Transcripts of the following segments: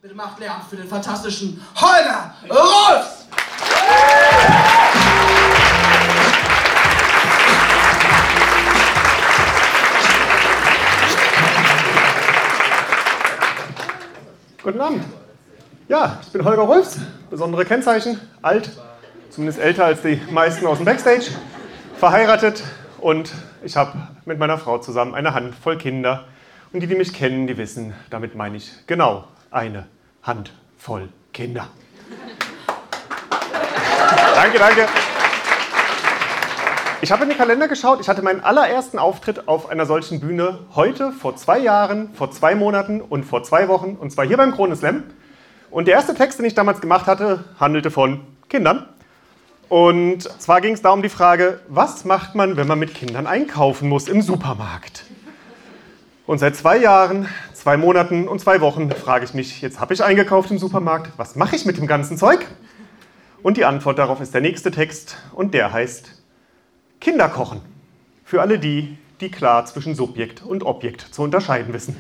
Bitte macht Lärm für den fantastischen Holger Rulfs! Guten Abend. Ja, ich bin Holger Rulfs, besondere Kennzeichen, alt, zumindest älter als die meisten aus dem Backstage, verheiratet und ich habe mit meiner Frau zusammen eine Handvoll Kinder. Und die mich kennen, die wissen, damit meine ich genau eine Handvoll Kinder. Danke. Ich habe in den Kalender geschaut, ich hatte meinen allerersten Auftritt auf einer solchen Bühne heute, vor 2 Jahren, vor 2 Monaten und vor 2 Wochen, und zwar hier beim Krone-Slam. Und der erste Text, den ich damals gemacht hatte, handelte von Kindern. Und zwar ging es da um die Frage, was macht man, wenn man mit Kindern einkaufen muss im Supermarkt? Und seit 2 Jahren, 2 Monaten und 2 Wochen frage ich mich, jetzt habe ich eingekauft im Supermarkt, was mache ich mit dem ganzen Zeug? Und die Antwort darauf ist der nächste Text und der heißt Kinderkochen. Für alle die, die klar zwischen Subjekt und Objekt zu unterscheiden wissen.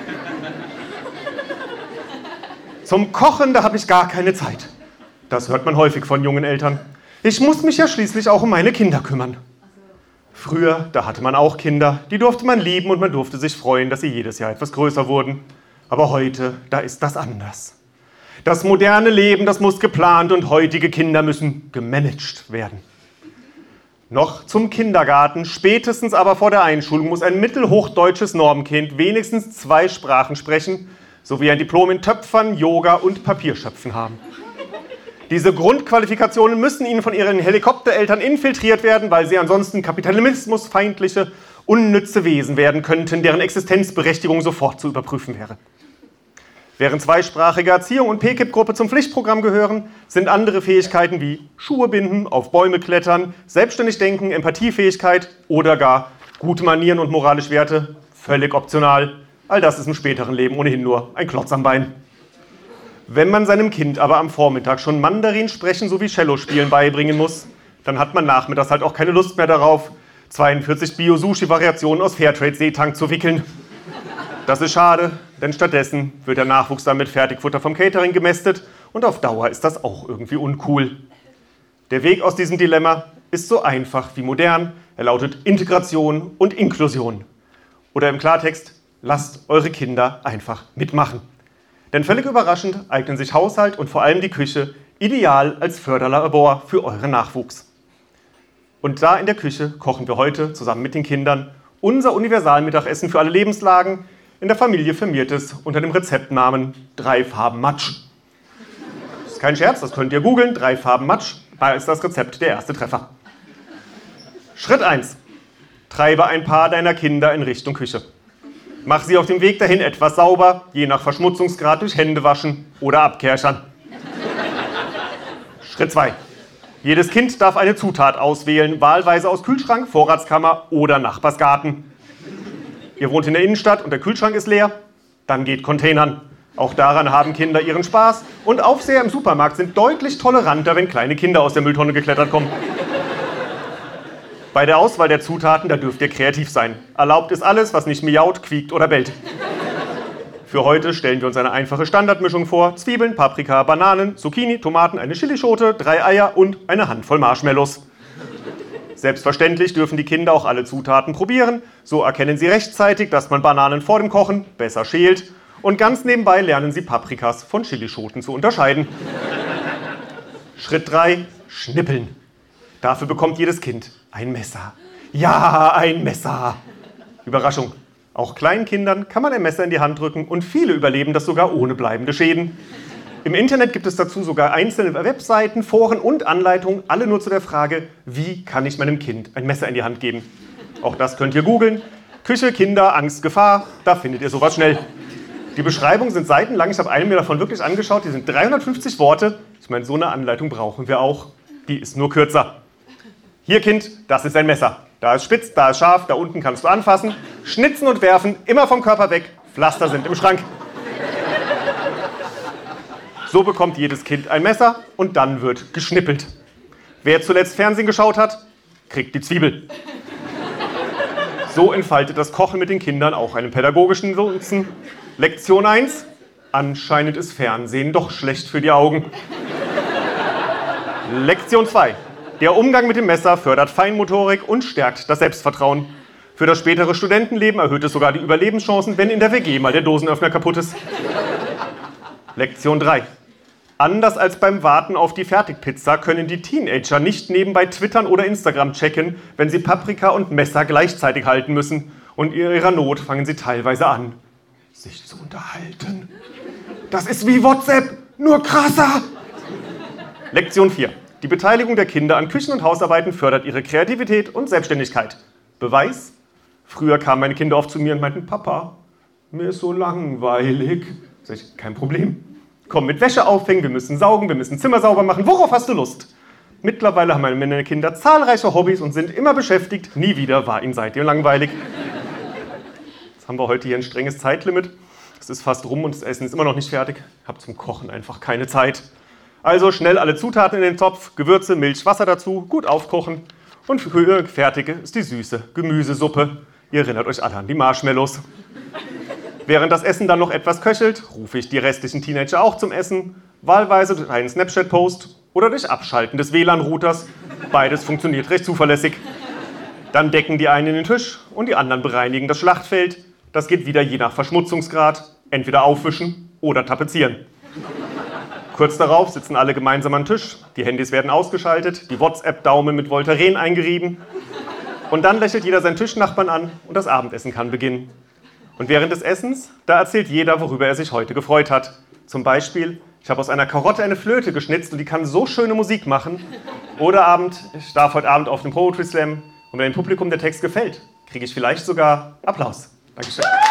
Zum Kochen, da habe ich gar keine Zeit. Das hört man häufig von jungen Eltern. Ich muss mich ja schließlich auch um meine Kinder kümmern. Früher, da hatte man auch Kinder, die durfte man lieben und man durfte sich freuen, dass sie jedes Jahr etwas größer wurden. Aber heute, da ist das anders. Das moderne Leben, das muss geplant und heutige Kinder müssen gemanagt werden. Noch zum Kindergarten, spätestens aber vor der Einschulung muss ein mittelhochdeutsches Normkind wenigstens 2 Sprachen sprechen, sowie ein Diplom in Töpfern, Yoga und Papierschöpfen haben. Diese Grundqualifikationen müssen ihnen von ihren Helikoptereltern infiltriert werden, weil sie ansonsten kapitalismusfeindliche, unnütze Wesen werden könnten, deren Existenzberechtigung sofort zu überprüfen wäre. Während zweisprachige Erziehung und PKIP-Gruppe zum Pflichtprogramm gehören, sind andere Fähigkeiten wie Schuhe binden, auf Bäume klettern, selbstständig denken, Empathiefähigkeit oder gar gute Manieren und moralische Werte völlig optional. All das ist im späteren Leben ohnehin nur ein Klotz am Bein. Wenn man seinem Kind aber am Vormittag schon Mandarin sprechen sowie Cello spielen beibringen muss, dann hat man nachmittags halt auch keine Lust mehr darauf, 42 Bio-Sushi-Variationen aus Fairtrade-Seetank zu wickeln. Das ist schade, denn stattdessen wird der Nachwuchs dann mit Fertigfutter vom Catering gemästet und auf Dauer ist das auch irgendwie uncool. Der Weg aus diesem Dilemma ist so einfach wie modern. Er lautet Integration und Inklusion. Oder im Klartext, lasst eure Kinder einfach mitmachen. Denn völlig überraschend eignen sich Haushalt und vor allem die Küche ideal als Förderlabor für euren Nachwuchs. Und da in der Küche kochen wir heute zusammen mit den Kindern unser Universalmittagessen für alle Lebenslagen, in der Familie firmiertes unter dem Rezeptnamen 3 Farben Matsch. Das ist kein Scherz, das könnt ihr googeln, 3 Farben Matsch, da ist das Rezept der erste Treffer. Schritt 1. Treibe ein paar deiner Kinder in Richtung Küche. Mach sie auf dem Weg dahin etwas sauber, je nach Verschmutzungsgrad durch Händewaschen oder Abkärchern. Schritt 2. Jedes Kind darf eine Zutat auswählen, wahlweise aus Kühlschrank, Vorratskammer oder Nachbarsgarten. Ihr wohnt in der Innenstadt und der Kühlschrank ist leer? Dann geht Containern. Auch daran haben Kinder ihren Spaß und Aufseher im Supermarkt sind deutlich toleranter, wenn kleine Kinder aus der Mülltonne geklettert kommen. Bei der Auswahl der Zutaten, da dürft ihr kreativ sein. Erlaubt ist alles, was nicht miaut, quiekt oder bellt. Für heute stellen wir uns eine einfache Standardmischung vor. Zwiebeln, Paprika, Bananen, Zucchini, Tomaten, eine Chilischote, 3 Eier und eine Handvoll Marshmallows. Selbstverständlich dürfen die Kinder auch alle Zutaten probieren. So erkennen sie rechtzeitig, dass man Bananen vor dem Kochen besser schält. Und ganz nebenbei lernen sie Paprikas von Chilischoten zu unterscheiden. Schritt 3, schnippeln. Dafür bekommt jedes Kind ein Messer. Ja, ein Messer. Überraschung. Auch kleinen Kindern kann man ein Messer in die Hand drücken und viele überleben das sogar ohne bleibende Schäden. Im Internet gibt es dazu sogar einzelne Webseiten, Foren und Anleitungen, alle nur zu der Frage, wie kann ich meinem Kind ein Messer in die Hand geben? Auch das könnt ihr googeln. Küche, Kinder, Angst, Gefahr, da findet ihr sowas schnell. Die Beschreibungen sind seitenlang, ich habe eine mir davon wirklich angeschaut, die sind 350 Worte. Ich meine, so eine Anleitung brauchen wir auch. Die ist nur kürzer. Hier, Kind, das ist ein Messer. Da ist spitz, da ist scharf, da unten kannst du anfassen. Schnitzen und werfen, immer vom Körper weg. Pflaster sind im Schrank. So bekommt jedes Kind ein Messer und dann wird geschnippelt. Wer zuletzt Fernsehen geschaut hat, kriegt die Zwiebel. So entfaltet das Kochen mit den Kindern auch einen pädagogischen Nutzen. Lektion 1, Anscheinend ist Fernsehen doch schlecht für die Augen. Lektion 2. Der Umgang mit dem Messer fördert Feinmotorik und stärkt das Selbstvertrauen. Für das spätere Studentenleben erhöht es sogar die Überlebenschancen, wenn in der WG mal der Dosenöffner kaputt ist. Lektion 3. Anders als beim Warten auf die Fertigpizza können die Teenager nicht nebenbei twittern oder Instagram checken, wenn sie Paprika und Messer gleichzeitig halten müssen. Und in ihrer Not fangen sie teilweise an, sich zu unterhalten. Das ist wie WhatsApp, nur krasser. Lektion 4. Die Beteiligung der Kinder an Küchen- und Hausarbeiten fördert ihre Kreativität und Selbstständigkeit. Beweis? Früher kamen meine Kinder oft zu mir und meinten, Papa, mir ist so langweilig. Sag ich, kein Problem. Komm mit Wäsche aufhängen, wir müssen saugen, wir müssen Zimmer sauber machen. Worauf hast du Lust? Mittlerweile haben meine Kinder zahlreiche Hobbys und sind immer beschäftigt. Nie wieder war ihnen seitdem langweilig. Jetzt haben wir heute hier ein strenges Zeitlimit. Es ist fast rum und das Essen ist immer noch nicht fertig. Ich habe zum Kochen einfach keine Zeit. Also schnell alle Zutaten in den Topf, Gewürze, Milch, Wasser dazu, gut aufkochen. Und fertig ist die süße Gemüsesuppe. Ihr erinnert euch alle an die Marshmallows. Während das Essen dann noch etwas köchelt, rufe ich die restlichen Teenager auch zum Essen. Wahlweise durch einen Snapchat-Post oder durch Abschalten des WLAN-Routers. Beides funktioniert recht zuverlässig. Dann decken die einen den Tisch und die anderen bereinigen das Schlachtfeld. Das geht wieder je nach Verschmutzungsgrad. Entweder aufwischen oder tapezieren. Kurz darauf sitzen alle gemeinsam am Tisch, die Handys werden ausgeschaltet, die WhatsApp-Daumen mit Voltaren eingerieben und dann lächelt jeder seinen Tischnachbarn an und das Abendessen kann beginnen. Und während des Essens, da erzählt jeder, worüber er sich heute gefreut hat. Zum Beispiel, ich habe aus einer Karotte eine Flöte geschnitzt und die kann so schöne Musik machen. Oder ich darf heute Abend auf dem Poetry Slam und wenn dem Publikum der Text gefällt, kriege ich vielleicht sogar Applaus. Dankeschön.